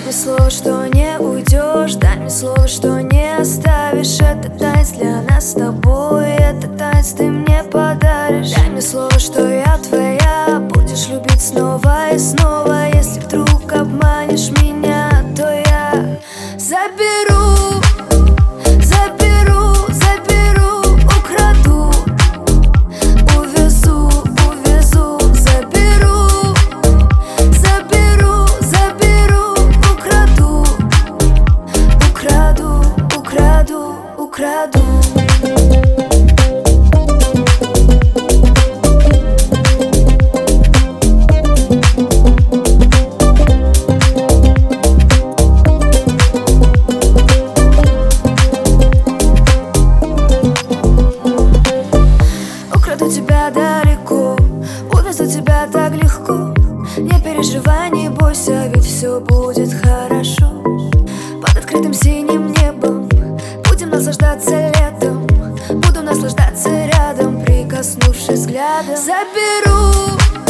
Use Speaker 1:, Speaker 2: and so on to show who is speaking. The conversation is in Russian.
Speaker 1: мне слово, что не уйдешь, дай мне слово, что не оставишь. Это танец для нас с тобой, это танец ты мне подаришь. Дай мне слово, что я твоя, будешь любить снова и снова. Если вдруг обманешь меня, то я заберу, заберу, заберу, украду, увезу, увезу, заберу, заберу, заберу, украду, украду, украду, украду. Украду тебя далеко, увезу тебя так легко. Не переживай, не бойся, ведь все будет хорошо. Под открытым синим небом будем наслаждаться летом. Буду наслаждаться рядом, прикоснувшись взглядом. Заберу,